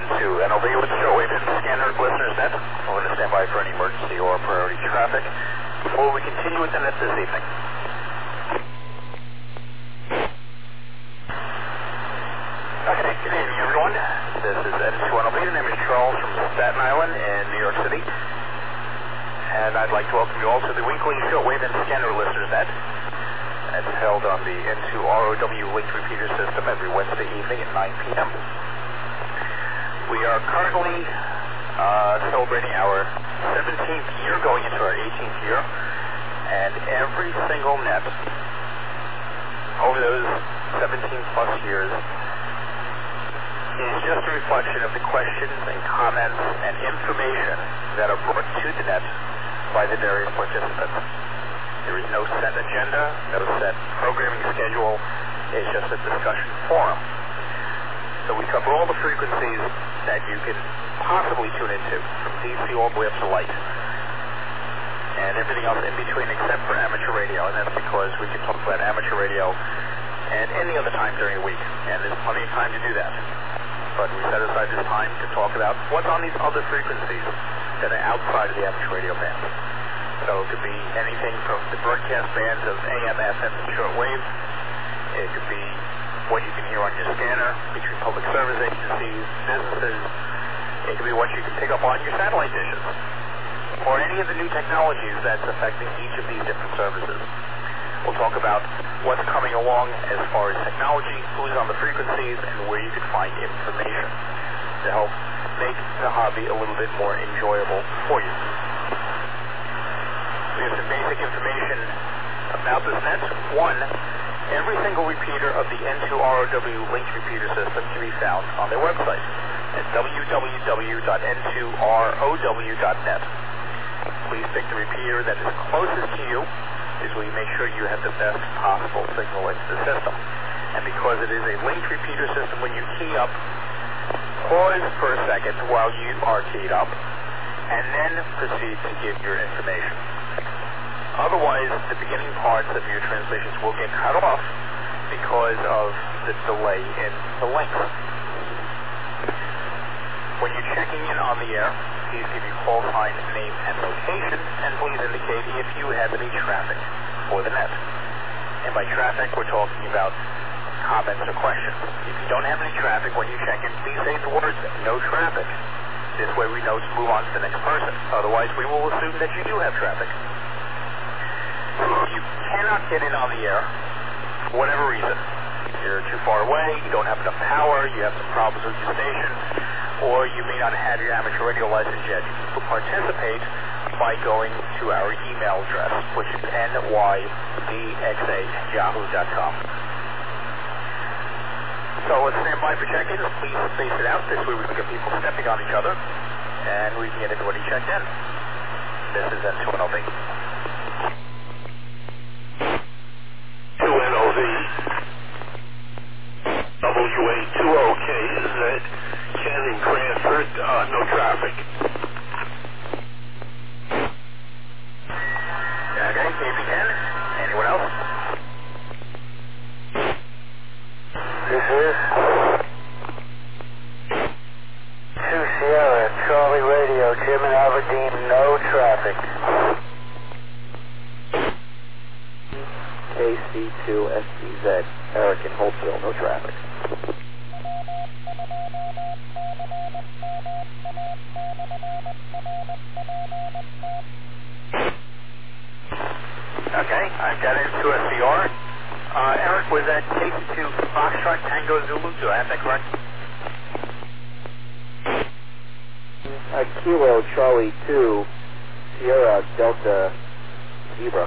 to NLB with shortwave and scanner listeners net. We're going to stand by for any emergency or priority traffic before we continue with the net this evening. Okay, good evening everyone. This is N2NLB. The name is Charles from Staten Island in New York City. And I'd like to welcome you all to the weekly shortwave and scanner listeners net. It's held on the N2ROW linked repeater system every Wednesday evening at 9 p.m. We are currently celebrating our 17th year, going into our 18th year, and every single net over those 17 plus years is just a reflection of the questions and comments and information that are brought to the net by the various participants. There is no set agenda, no set programming schedule. It's just a discussion forum. So we cover all the frequencies that you can possibly tune into, from DC all the way up to light, and everything else in between except for amateur radio. And that's because we can talk about amateur radio at any other time during the week, and there's plenty of time to do that. But we set aside this time to talk about what's on these other frequencies that are outside of the amateur radio band. So it could be anything from the broadcast bands of AM, FM, and shortwave. It could be what you can hear on your scanner between public service agencies, businesses. It could be what you can pick up on your satellite dishes, or any of the new technologies that's affecting each of these different services. We'll talk about what's coming along as far as technology, who's on the frequencies, and where you can find information to help make the hobby a little bit more enjoyable for you. We have some basic information about this net. One, every single repeater of the N2ROW linked repeater system can be found on their website at www.n2row.net. Please pick the repeater that is closest to you. This way you make sure you have the best possible signal into the system. And because it is a linked repeater system, when you key up, pause for a second while you are keyed up, and then proceed to give your information. Otherwise, the beginning parts of your transmissions will get cut off because of the delay in the length. When you're checking in on the air, please give your call sign, name, and location, and please indicate if you have any traffic for the net. And by traffic, we're talking about comments or questions. If you don't have any traffic when you check in, please say the words, no traffic. This way we know to move on to the next person. Otherwise, we will assume that you do have traffic. If you cannot get in on the air, for whatever reason, you're too far away, you don't have enough power, you have some problems with your station, or you may not have your amateur radio license yet, you can participate by going to our email address, which is nybxa@yahoo.com. So let's stand by for check-ins. Please space it out. This way we can get people stepping on each other, and we can get everybody checked in. This is N2NLB. 2NLV, WA20K, is that Ken in Cranford, no traffic. Okay, KP10, anyone else? This is 2 Sierra, Charlie Radio, Jim and Aberdeen, no traffic. KC2SCZ, Eric in Holtzville, no traffic. Okay, I've got N2SCR. Eric, was that KC2 Foxtrot Tango Zulu? Do I have that correct? Kilo Charlie 2, Sierra Delta Zebra.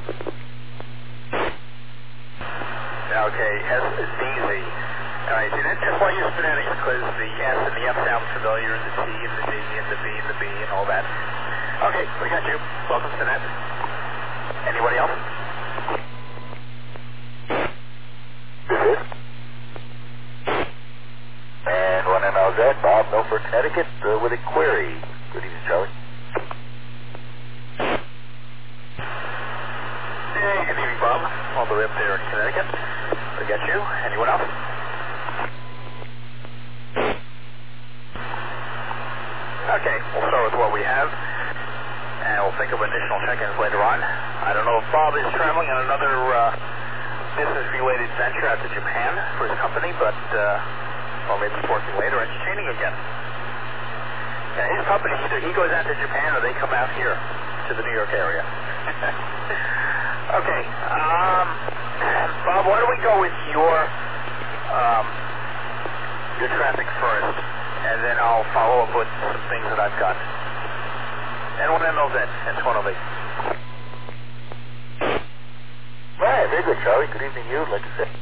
Okay, SDZ. Alright, see, that's just why you're phonetic, because the S and the F sound familiar, the T and the D and the B and the B and all that. Okay, we got you. Welcome to that. Anybody else? And 1NLZ, Bob, Milford, Connecticut, with a query. Good evening, Charlie. Hey, good evening, Bob. All the way up there in Connecticut. We got you. Anyone else? think of additional check-ins later on. I don't know if Bob is traveling on another business-related venture out to Japan for his company, but or maybe he's working later, entertaining again. And his company, either he goes out to Japan or they come out here to the New York area. Okay, Bob, why don't we go with your traffic first, and then I'll follow up with some things that I've got. N1NLZ, N208. Right, very good, Charlie. Good evening to you, like I said.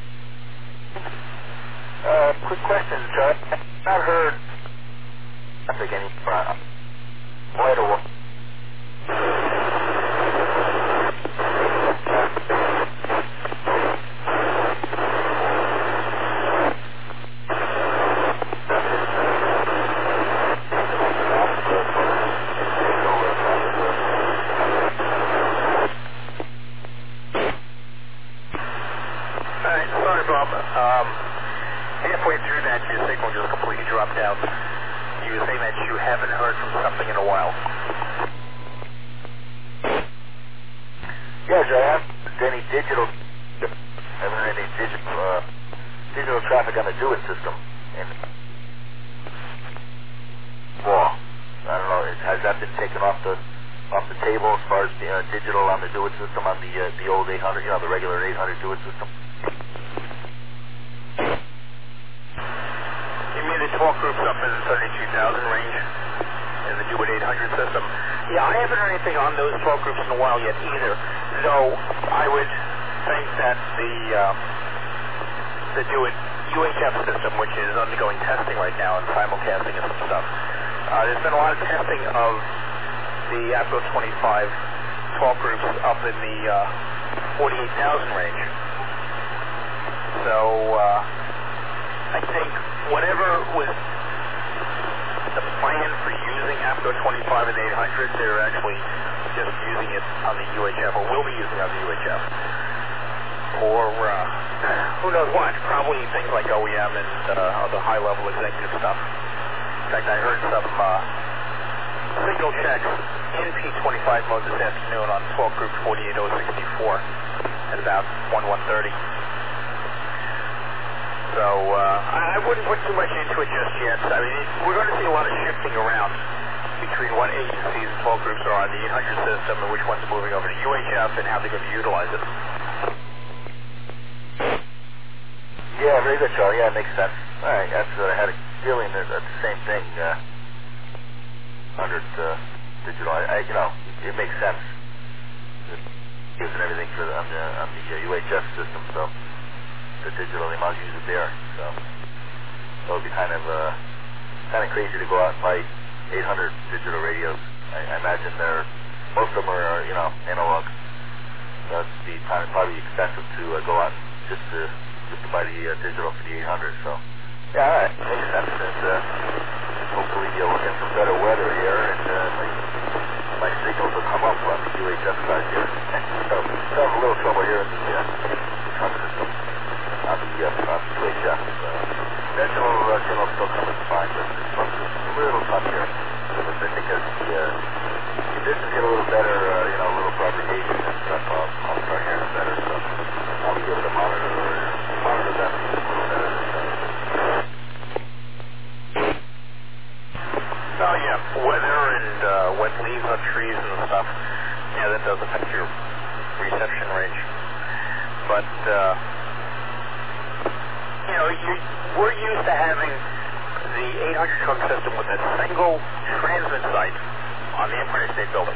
Quick question, Charlie. I've not heard traffic any quite a while. Halfway through that, your signal just completely dropped out. You were saying that you haven't heard from something in a while. Yes, I haven't heard any digital. I haven't heard any digital traffic on the Do It system. And well, I don't know. Has that been taken off the table as far as digital on the Do It system on the old 800? You know, the regular 800 Do It system. The talk groups up in the 32,000 range in the Do It 800 system. Yeah, I haven't heard anything on those talk groups in a while yet either, though I would think that the Do It UHF system, which is undergoing testing right now and simulcasting and some stuff, there's been a lot of testing of the APCO 25 talk groups up in the 48,000 range. So I think whatever was the plan for using APCO 25 and 800, they're actually just using it on the UHF, or will be using it on the UHF. Or who knows what, probably things like OEM and other high-level executive stuff. In fact, I heard some signal checks in P25 mode this afternoon on talk group 48064 at about 1:30. So I wouldn't put too much into it just yet. I mean, we're going to see a lot of shifting around between what agencies and talk groups are on the 800 system and which ones are moving over to UHF and how they're going to utilize it. Yeah, very good, Charlie. Yeah, it makes sense. All right, that's I had a feeling that that's the same thing. 100 digital. You know, it makes sense. Using everything for on the UHF system, so. The digital, they might use it there, so it would be kind of crazy to go out and buy 800 digital radios. I imagine most of them are analog. So it'd be probably expensive to go out and just to buy the digital for the 800. So yeah, all right, makes sense. And hopefully you'll get some better weather here, and my signals will come up on the UHF side here. So have a little trouble here in the truck system. On the UHF. Conventional signal still coming fine, but this one's a little tough here. I think as the conditions get a little better, a little propagation and stuff, I'll start hearing better. So I'll be able to monitor that a little better this time. Oh yeah, weather and wet leaves on trees and stuff. Yeah, that does affect your reception range. But we're used to having the 800 truck system with a single transmit site on the Empire State Building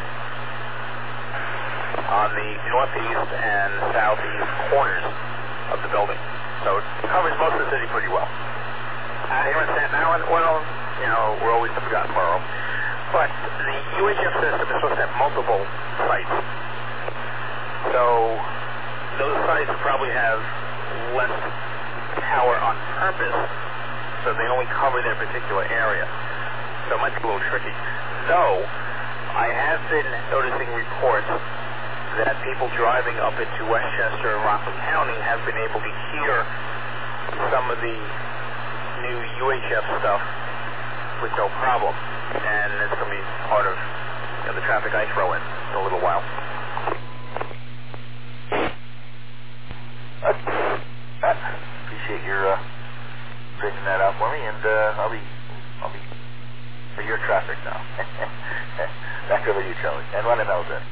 on the northeast and southeast corners of the building. So it covers most of the city pretty well. Here in Staten Island, well, we're always the forgotten borough. But the UHF system is supposed to have multiple sites. So those sites probably have less power on purpose, so they only cover their particular area. So it might be a little tricky. Though, I have been noticing reports that people driving up into Westchester and Rockland County have been able to hear some of the new UHF stuff with no problem. And it's going to be part of the traffic I throw in a little while. Appreciate your breaking that out for me, and I'll be for your traffic now. Back over to you, Charlie, and run a nose in.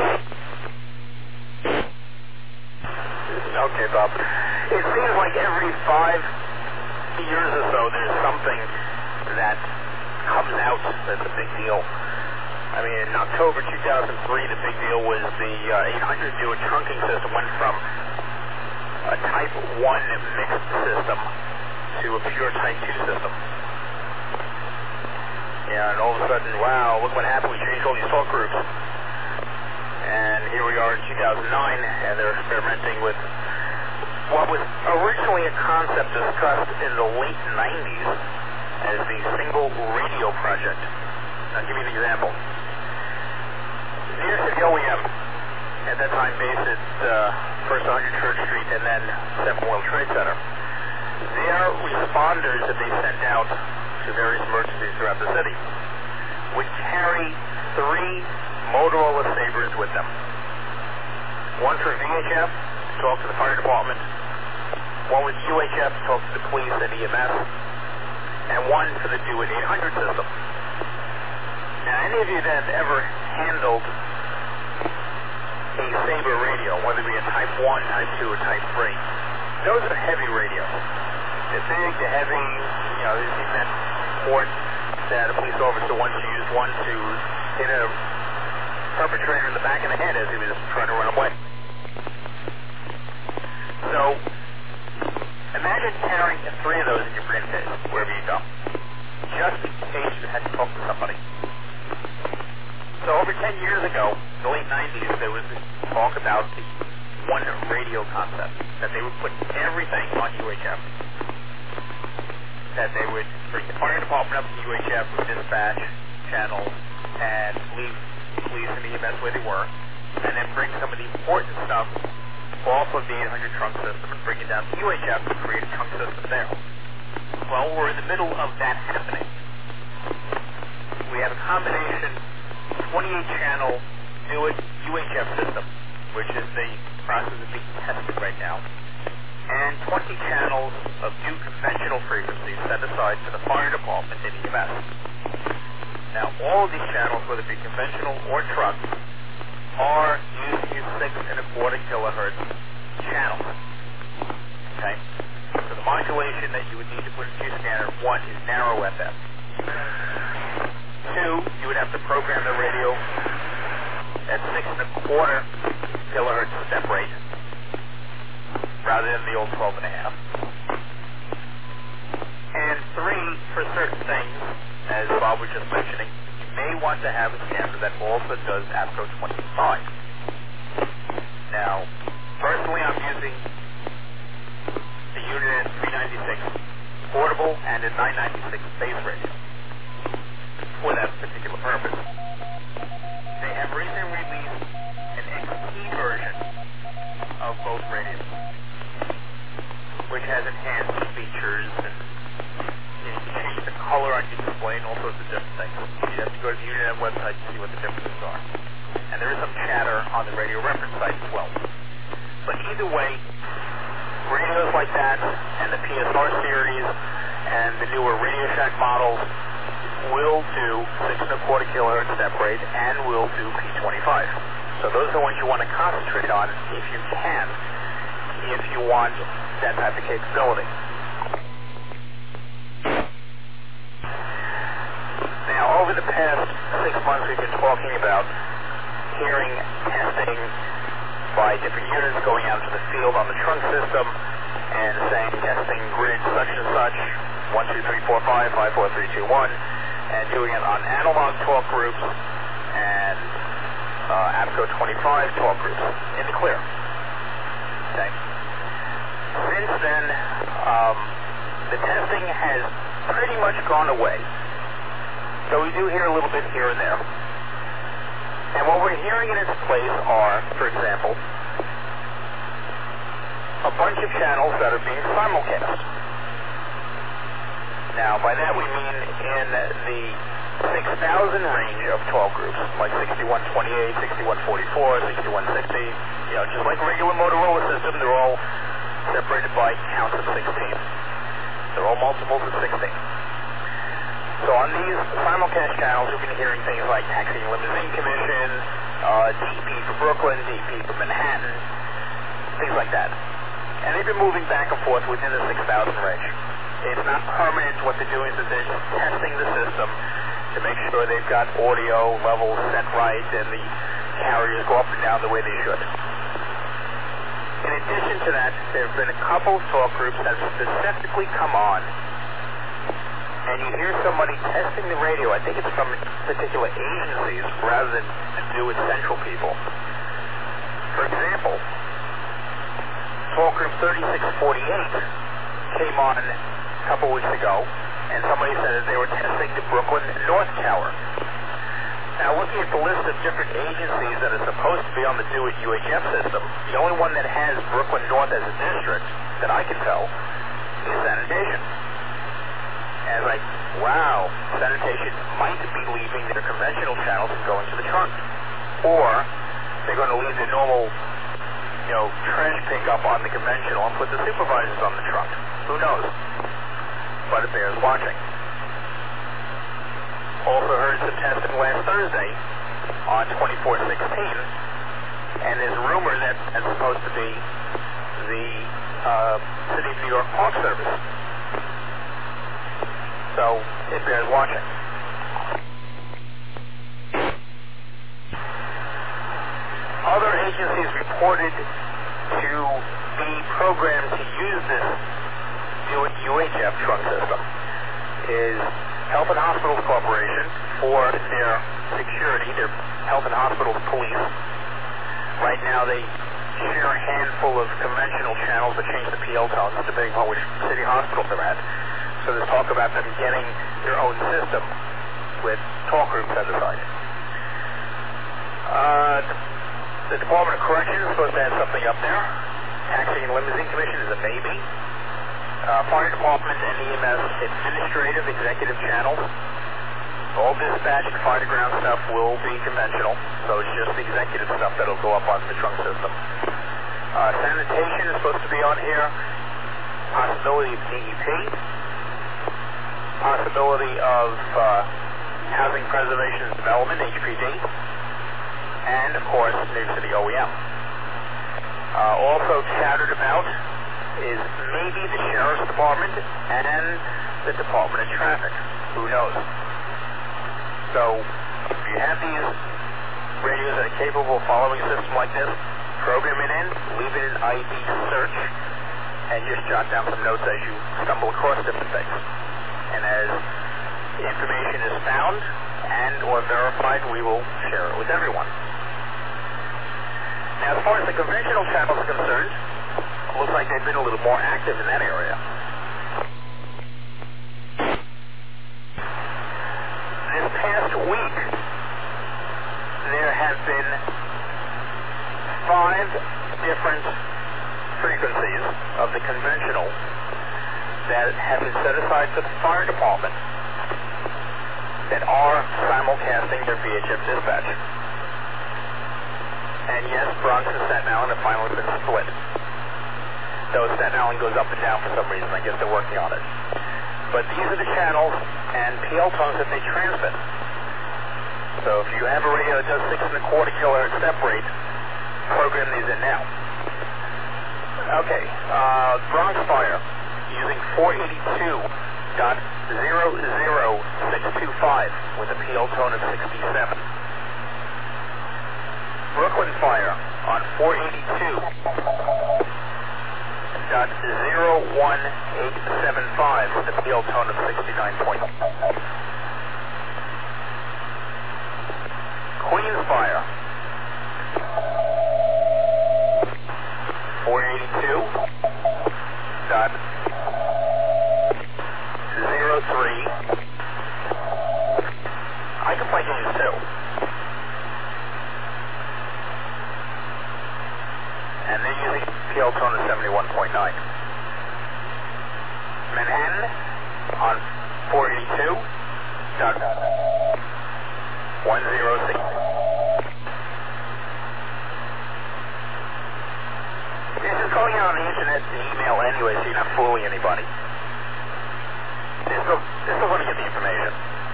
Okay, Bob. It seems like every 5 years or so there's something that comes out that's a big deal. I mean, in October 2003, the big deal was the 800 dual trunking system went from a Type 1 mixed system to a pure Type 2 system. Yeah, and all of a sudden, wow, look what happened. We changed all these talk groups. And here we are in 2009, and they're experimenting with what was originally a concept discussed in the late 90s as the Single Radio Project. I'll give you an example. New York City OEM, at that time based at first 100 Church Street and then 7 World Trade Center, their responders that they sent out to various emergencies throughout the city would carry 3 Motorola Sabres with them. One for VHF to talk to the fire department, one with UHF to talk to the police and EMS, and one for the Do It 800 system. Now, any of you that have ever handled a Sabre radio, whether it be a Type 1, Type 2, or Type 3, those are heavy radios. They're big, they're heavy, you know, there's that port that a police officer once used one to hit a perpetrator in the back of the head as he was trying to run away. So, imagine carrying 3 of those in your briefcase, wherever you go, just in case you had to talk to somebody. So over 10 years ago, in the late 90s, there was this talk about the one radio concept, that they would put everything on UHF. That they would bring the fire department up to UHF with dispatch channels and leave police and EMS where they were, and then bring some of the important stuff off of the 800 trunk system and bring it down to UHF to create a trunk system there. Well, we're in the middle of that happening. We have a combination 28-channel Do It UHF system, which is the process of being tested right now, and 20 channels of new conventional frequencies set aside for the fire department and EMS. Now, all of these channels, whether it be conventional or truck, are using 6.25 kilohertz channels. Okay? So the modulation that you would need to put into your scanner, 1 is narrow FM. 2, you would have to program the radio at 6.25 kilohertz step rate rather than the old 12.5. And 3, for certain things, as Bob was just mentioning, you may want to have a scanner that also does APCO 25. Now, personally, I'm using the Unit 396 portable and a 996 base radio for that particular purpose. They have recently released an XT version of both radios, which has enhanced features and you can change the color on your display and all sorts of different things. You have to go to the Unit website to see what the differences are. And there is some chatter on the radio reference site as well. But either way, radios like that and the PSR series and the newer Radio Shack models will do 6.25 kilohertz step rate and will do P25. So those are the ones you want to concentrate on if you can, if you want that type of capability. Now, over the past 6 months, we've been talking about hearing testing by different units going out to the field on the trunk system and saying testing grid such and such, 1, 2, 3, 4, 5, 5, 4, 3, 2, 1, and doing it on analog talk groups and APCO 25 talk groups in the clear. Okay. Since then, the testing has pretty much gone away. So we do hear a little bit here and there. And what we're hearing in its place are, for example, a bunch of channels that are being simulcast. Now, by that we mean in the 6,000 range of 12 groups, like 6128, 6144, 6160. You know, just like a regular Motorola system, they're all separated by counts of 16. They're all multiples of 16. So on these simulcast channels, you've been hearing things like Taxi and Limousine Commission, DP for Brooklyn, DP for Manhattan, things like that. And they've been moving back and forth within the 6,000 range. It's not permanent. What they're doing is that they're just testing the system to make sure they've got audio levels set right and the carriers go up and down the way they should. In addition to that, there have been a couple of talk groups that specifically come on, and you hear somebody testing the radio. I think it's from particular agencies rather than to do with central people. For example, talk group 3648 came on a couple weeks ago, and somebody said that they were testing the Brooklyn North Tower. Now, looking at the list of different agencies that are supposed to be on the Do It UHF system, the only one that has Brooklyn North as a district that I can tell is sanitation. And it's like, wow, sanitation might be leaving their conventional channels and going to the trunk. Or they're going to leave the normal, trash pickup on the conventional and put the supervisors on the trunk. Who knows? But it bears watching. Also heard some testing last Thursday on 2416, and there's a rumor that it's supposed to be the City of New York Park Service. So it bears watching. Other agencies reported to be programmed to use this UHF trunk system is Health and Hospitals Corporation for their security, their Health and Hospitals Police. Right now they share a handful of conventional channels that change the PL tones depending on which city hospitals they're at. So there's talk about them getting their own system with talk groups set aside. The Department of Corrections is supposed to have something up there. Taxi and Limousine Commission is a maybe. Fire Department and EMS administrative executive channels. All dispatch and fire to ground stuff will be conventional, so it's just the executive stuff that'll go up on the trunk system. Sanitation is supposed to be on here. Possibility of DEP. Possibility of Housing Preservation and Development, HPD. And, of course, New York City OEM. Also chattered about is maybe the Sheriff's Department and the Department of Traffic. Who knows? So, if you have these radios that are capable of following a system like this, program it in, leave it in ID search, and just jot down some notes as you stumble across different things. And as information is found and or verified, we will share it with everyone. Now, as far as the conventional channels are concerned, it looks like they've been a little more active in that area. This past week, there have been 5 different frequencies of the conventional that have been set aside for the fire department that are simulcasting their VHF dispatch. And yes, Bronx and Staten Island have finally been split. Though Staten Island goes up and down for some reason. I guess they're working on it. But these are the channels and PL tones that they transmit. So if you have a radio that does 6 1/4 kilohertz separate, program these in now. Okay, Bronx Fire using 482.00625 with a PL tone of 67. Brooklyn Fire on 482.01875 with a PL tone of 69. Queens Fire 482.03. I can play games too. And they're using PL tone of 71.9. Manhattan on 482. information.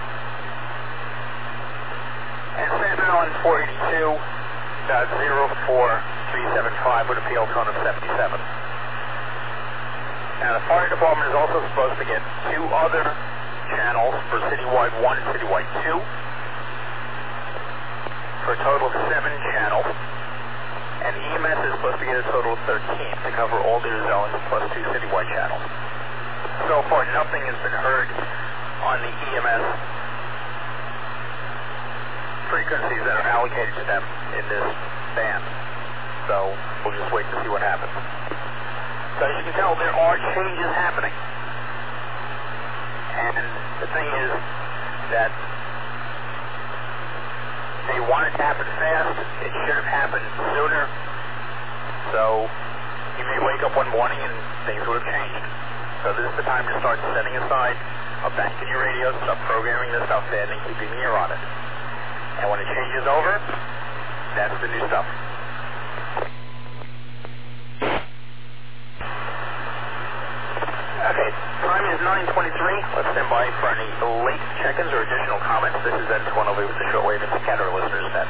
And San Allen 482.04375 with a PL tone of 77. Now the fire department is also supposed to get 2 other channels for Citywide 1 and Citywide 2 for a total of 7 channels. And EMS is supposed to get a total of 13 to cover all their zones plus 2 citywide channels. So far, nothing has been heard on the EMS frequencies that are allocated to them in this band. So we'll just wait to see what happens. So as you can tell, there are changes happening. And the thing is that they want it to happen fast. It should have happened sooner. So you may wake up one morning and things would have changed. So this is the time to start setting aside a bank in your radio, start programming this stuff in and keeping an ear on it. And when it changes over, that's the new stuff. Okay, time is 9:23. Let's stand by for any late check-ins or additional comments. This is N2NOV with the shortwave and Canada listeners net.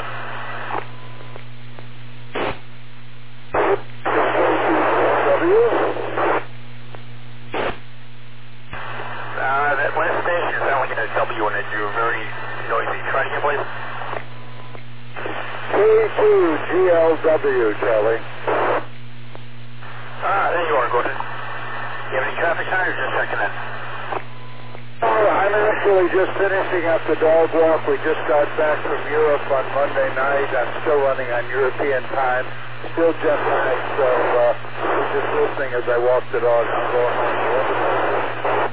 That last station is sounding like a W and you're very noisy. Try it again, please. K2GLW, Charlie. There you are, Gordon. You have any traffic sign or just checking in? I'm actually just finishing up the dog walk. We just got back from Europe on Monday night. I'm still running on European time. Still jet lagged, so just listening as I walk the dog. I'm going home.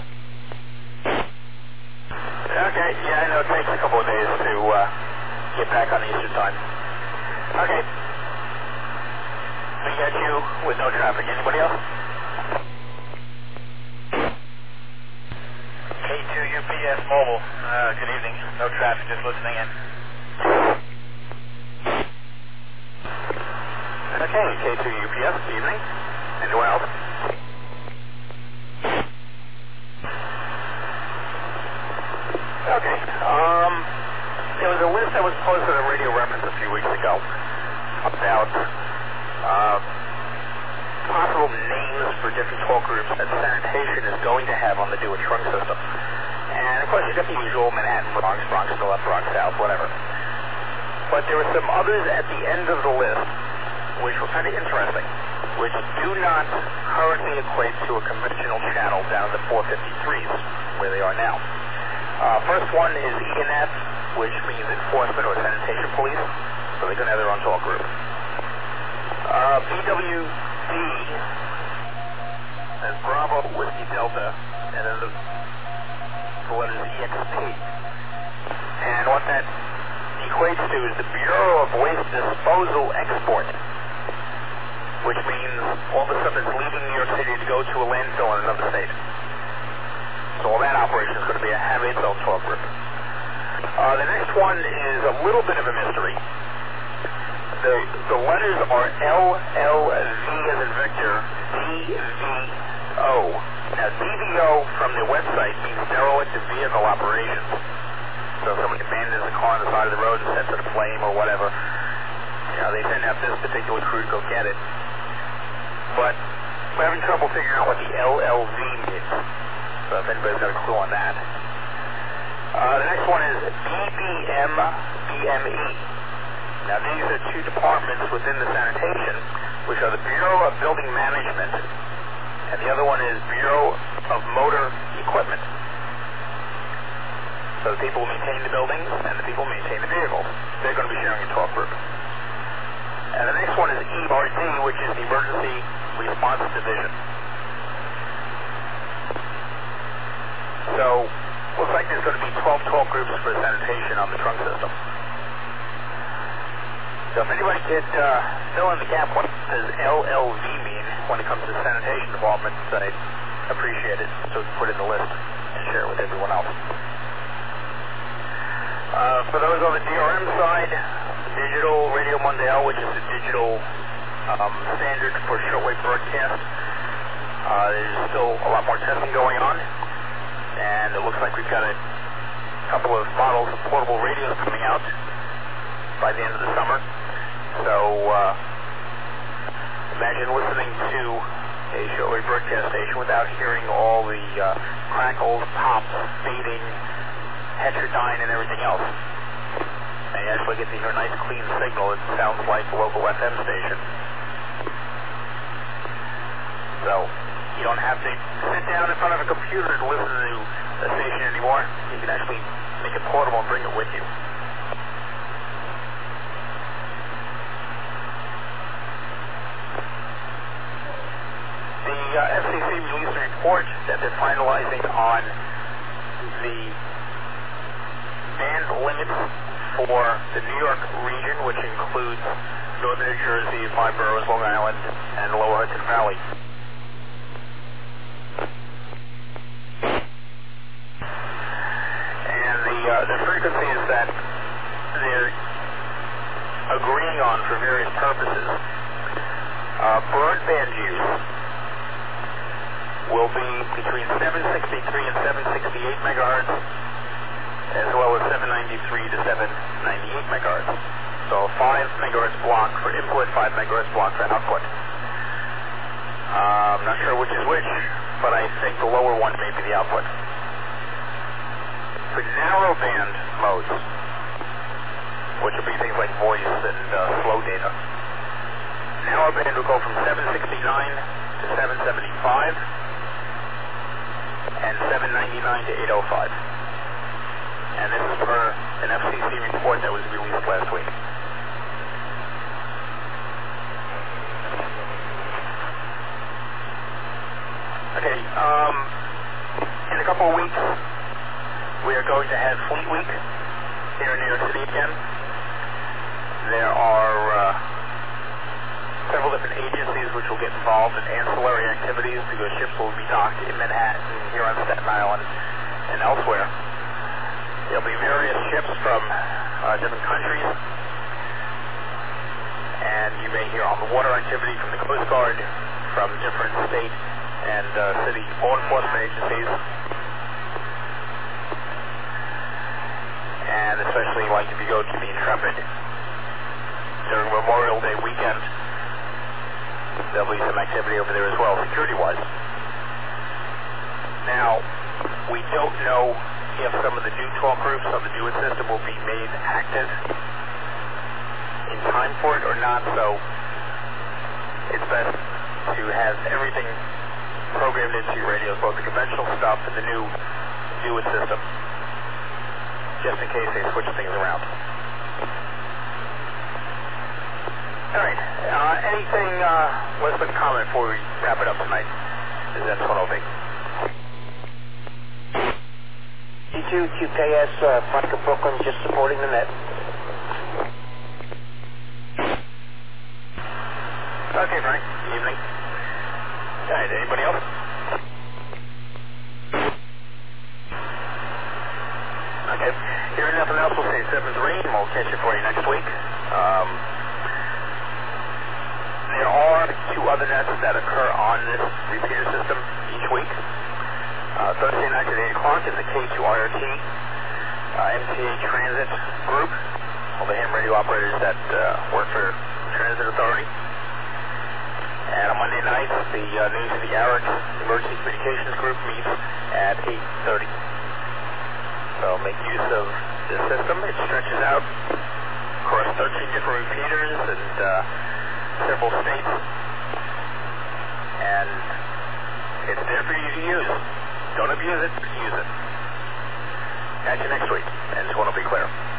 Okay, yeah, I know it takes a couple of days to get back on Eastern time. Okay. We got you with no traffic. Anybody else? K2 UPS Mobile. Good evening. No traffic, just listening in. Okay, K2 UPS, good evening. Anyone else? Okay, there was a list that was posted on Radio Reference a few weeks ago about possible names for different talk groups that sanitation is going to have on the Do It Trunk system. And of course you got the usual Manhattan, Bronx, Bronx North, Bronx South, whatever. But there were some others at the end of the list which were kind of interesting, which do not currently equate to a conventional channel down to 453s, where they are now. First one is ENS, which means Enforcement or Sanitation Police, so they're going to have their own talk group. BWD as Bravo Whiskey Delta, and then the letters EXP. And what that equates to is the Bureau of Waste Disposal Export, which means all the stuff that's leaving New York City to go to a landfill in another state. So all that operation is going to have its own talk group. The next one is a little bit of a mystery. The letters are LLV as in Victor, DVO. Now DVO from their website means derelict of vehicle operations. So if somebody abandons a car on the side of the road and sets it aflame or whatever, they send out this particular crew to go get it. But we're having trouble figuring out what the LLV means. So if anybody's got a clue on that. The next one is BBME. Now these are 2 departments within the sanitation, which are the Bureau of Building Management, and the other one is Bureau of Motor Equipment. So the people who maintain the buildings and the people who maintain the vehicles, they're going to be sharing a talk group. And the next one is ERD, which is the Emergency Response Division. So, looks like there's going to be 12 talk groups for sanitation on the trunk system. So if anybody could fill in the gap, what does LLV mean when it comes to the sanitation department, I'd appreciate it, so we can put it in the list and share it with everyone else. For those on the DRM side, Digital Radio Mondial, which is the digital standard for shortwave broadcast, there's still a lot more testing going on, and it looks like we've got a couple of models of portable radios coming out by the end of the summer. So imagine listening to a shortwave broadcast station without hearing all the crackles, pops, fading, heterodyne, and everything else. And you actually get to hear a nice clean signal. It sounds like a local FM station. So you don't have to sit down in front of a computer to listen to a station anymore. You can actually make it portable and bring it with you. The FCC released a report that they're finalizing on the band limits for the New York region, which includes northern New Jersey, 5 boroughs, Long Island, and Lower Hudson Valley. And the frequencies that they're agreeing on for various purposes, broadband use will be between 763 and 768 megahertz, as well as 793 to 798 megahertz. So a 5 megahertz block for input, 5 megahertz block for output. I'm not sure which is which, but I think the lower one may be the output. For narrowband modes, which will be things like voice and slow data, narrowband will go from 769 to 775 and 799 to 805. And this is per an FCC report that was released last week. Okay, in a couple of weeks, we are going to have Fleet Week here in New York City again. There are several different agencies which will get involved in ancillary activities because ships will be docked in Manhattan, here on Staten Island, and elsewhere. There'll be various ships from different countries, and you may hear on the water activity from the Coast Guard, from different state and city law enforcement agencies, and especially like if you go to the Intrepid during Memorial Day weekend, there'll be some activity over there as well, security-wise. Now, we don't know if some of the new talk groups on the DUIT system will be made active in time for it or not, so it's best to have everything programmed into your radios, both the conventional stuff and the new DUIT system, just in case they switch things around. All right, anything less than comment before we wrap it up tonight? Is that what I'll be? C2 QKS, Frank of Brooklyn, just supporting the net. Okay, Frank. Good evening. All right, anybody else? Okay. Hearing nothing else, we'll say 7's rain. We'll catch it for you next week. There are 2 other nets that occur on this repeater system each week. Thursday night at 8 o'clock is the K2IRT MTA Transit Group, all the ham radio operators that work for Transit Authority. And on Monday night, the News of the ARIC Emergency Communications Group meets at 8:30. So make use of this system. It stretches out across 13 different repeaters and several states. And it's there for you to use. Don't abuse it, use it. Catch you next week, and this one will be clear.